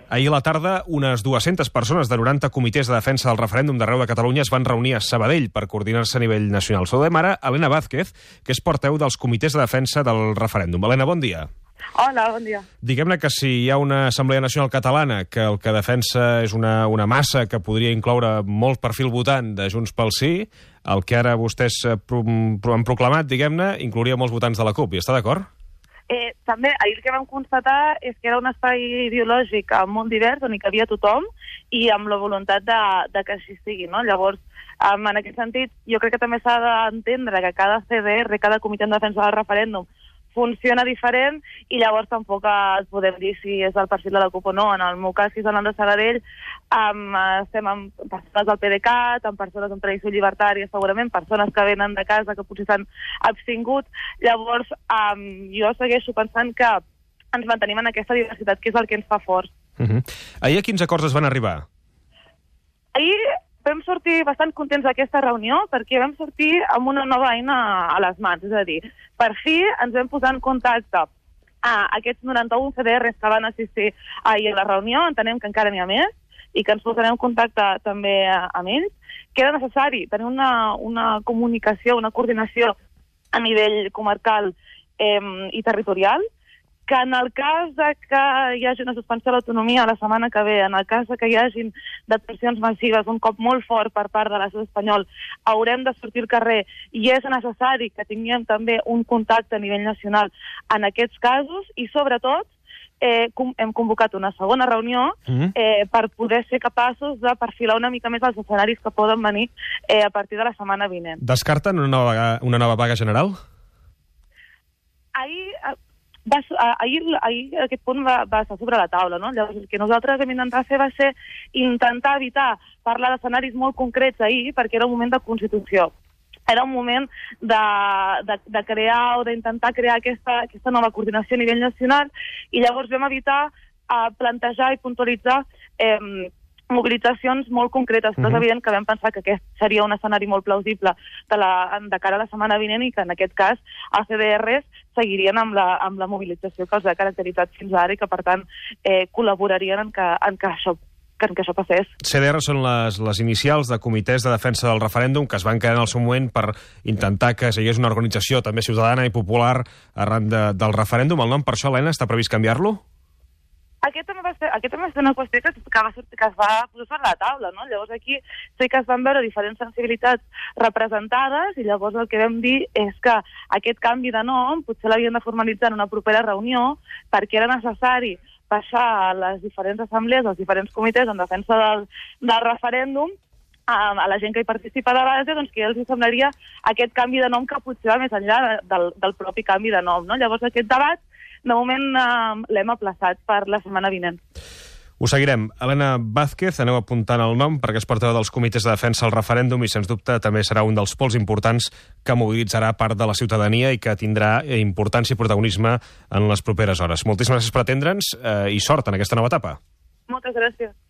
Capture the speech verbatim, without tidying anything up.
Ahir a la tarda, unes dues-centes persones de noranta comitès de defensa del referèndum d'arreu de Catalunya es van reunir a Sabadell per coordinar-se a nivell nacional. Saludem ara Helena Vázquez, que és portaveu dels comitès de defensa del referèndum. Helena, bon dia. Hola, bon dia. Diguem-ne que si hi ha una Assemblea Nacional Catalana que el que defensa és una, una massa que podria incloure molt perfil votant de Junts pel Sí, el que ara vostès pro, pro, han proclamat, diguem-ne, inclouria molts votants de la CUP. Hi està d'acord? Eh, també, ahir el que vam constatar és que era un espai ideològic molt divers on hi cabia tothom i amb la voluntat de, de que així sigui, no? Llavors, um, en aquest sentit, jo crec que també s'ha d'entendre que cada C D R, cada comitè de defensa del referèndum, funciona diferent i llavors tampoc es podem dir si és el perfil de la CUP o no. En el meu cas, que és el de Sabadell, um, estem amb persones del P D C A T, amb persones amb tradició llibertària, segurament, persones que venen de casa, que potser s'han abstingut. Llavors, um, jo segueixo pensant que ens mantenim en aquesta diversitat, que és el que ens fa forts. Uh -huh. Ahir a quins acords es van arribar? Ahir vam sortir bastant contents d'aquesta reunió perquè vam sortir amb una nova eina a les mans, és a dir, per fi ens vam posar en contacte a aquests noranta-un C D Rs que van assistir ahir a la reunió, entenem que encara n'hi ha més, i que ens posarem en contacte també amb ells, que era necessari tenir una, una comunicació, una coordinació a nivell comarcal eh, i territorial, que en el cas de que hi hagi una suspensió de l'autonomia la setmana que ve, en el cas de que hi hagin detencions massives, un cop molt fort per part de l'estat espanyol, haurem de sortir al carrer i és necessari que tinguem també un contacte a nivell nacional en aquests casos i, sobretot, eh, com, hem convocat una segona reunió eh, per poder ser capaços de perfilar una mica més els escenaris que poden venir eh, a partir de la setmana vinent. Descarten una nova, una nova vaga general? Ahir... Va, ahir, ahir aquest punt va, va estar sobre la taula, no? Llavors, el que nosaltres vam intentar fer va ser intentar evitar parlar d'escenaris molt concrets ahir, perquè era un moment de constitució. Era un moment de, de, de crear o d'intentar crear aquesta, aquesta nova coordinació a nivell nacional i llavors vam evitar uh, plantejar i puntualitzar eh, mobilitzacions molt concretes. Però és evident que vam pensar que aquest seria un escenari molt plausible de, la, de cara a la setmana vinent i que en aquest cas els C D Rs seguirien amb la, amb la mobilització que els ha caracteritzat fins ara i que, per tant, eh, col·laborarien en que, en que això que, en que això passés. C D R són les, les inicials de comitès de defensa del referèndum que es van crear en el seu moment per intentar que hi hagués una organització també ciutadana i popular arran de, del referèndum. El nom, per això, Helena, està previst canviar-lo? Aquest també va ser, aquest també va ser una qüestió que, que, va, que es va posar sobre la taula, no? Llavors aquí sí que es van veure diferents sensibilitats representades i llavors el que vam dir és que aquest canvi de nom potser l'havien de formalitzar en una propera reunió perquè era necessari passar a les diferents assemblees, als diferents comitès en defensa del, del referèndum a, a la gent que hi participa de base, doncs que ja els semblaria aquest canvi de nom que potser va més enllà del, del propi canvi de nom, no? Llavors aquest debat de moment eh, l'hem aplaçat per la setmana vinent. Ho seguirem. Helena Vázquez, aneu apuntant el nom perquè és portaveu dels comitès de defensa del referèndum i, sens dubte, també serà un dels pols importants que mobilitzarà part de la ciutadania i que tindrà importància i protagonisme en les properes hores. Moltíssimes gràcies per atendre'ns eh, i sort en aquesta nova etapa. Moltes gràcies.